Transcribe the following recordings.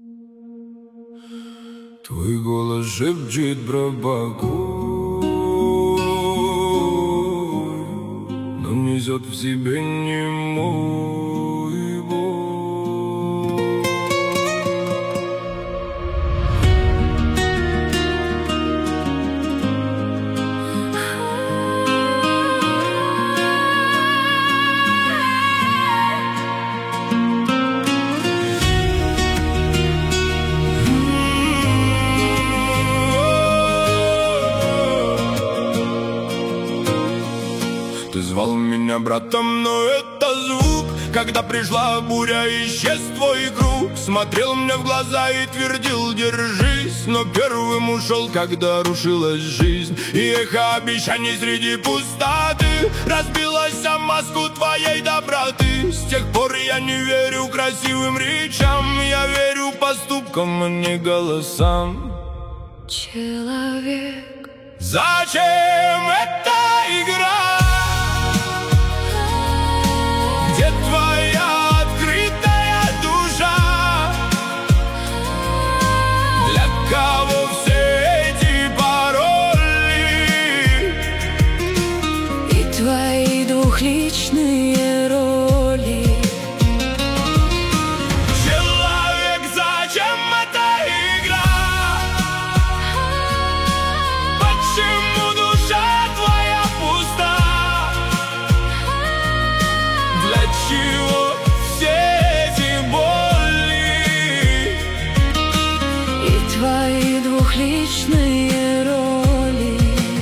Твой голос шепчет про покой, но несет в себе немой боль. Ты звал меня братом, но это звук. Когда пришла буря, исчез твой круг. Смотрел мне в глаза и твердил: держись. Но первым ушел, когда рушилась жизнь. И эхо обещаний среди пустоты разбилась о маску твоей доброты. С тех пор я не верю красивым речам, я верю поступкам, а не голосам. Человек, зачем эта игра? Где твоя открытая душа? Для кого все эти пароли? и твои двухличные роли. Человек, зачем эта игра? Почему душа твоя пуста? Для чего все эти боли? И твои двухличные роли.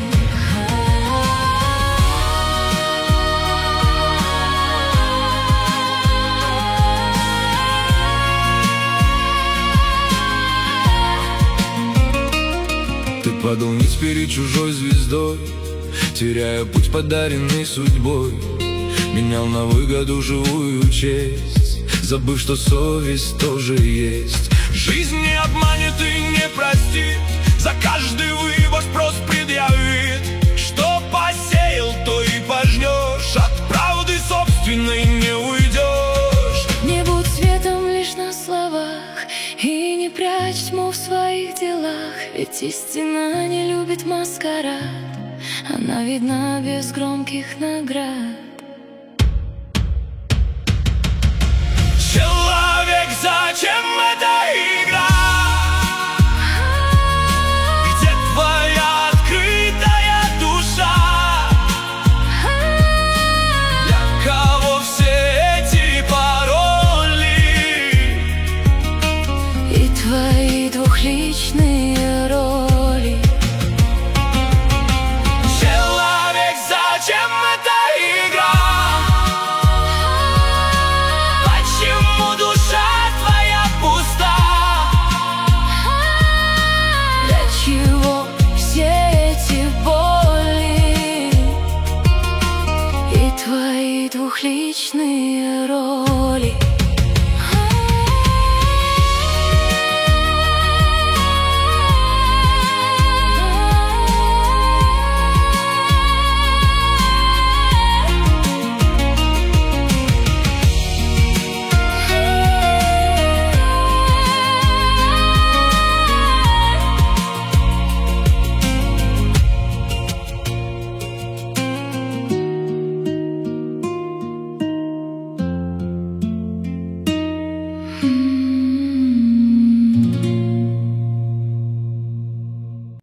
Ты падал ниц перед чужой звездой, теряя путь, подаренный судьбой. Менял на выгоду живую честь, забыв, что совесть тоже есть. Жизнь не обманет и не простит, за каждый выбор спрос предъявит. Что посеял, то и пожнешь, от правды собственной не уйдешь. Не будь светом лишь на словах, и не прячь тьму в своих делах. Ведь истина не любит маскарад, она видна без громких наград. Человек, зачем эта игра? Где твоя открытая душа? Для кого все эти пароли? И твои двухличные роли.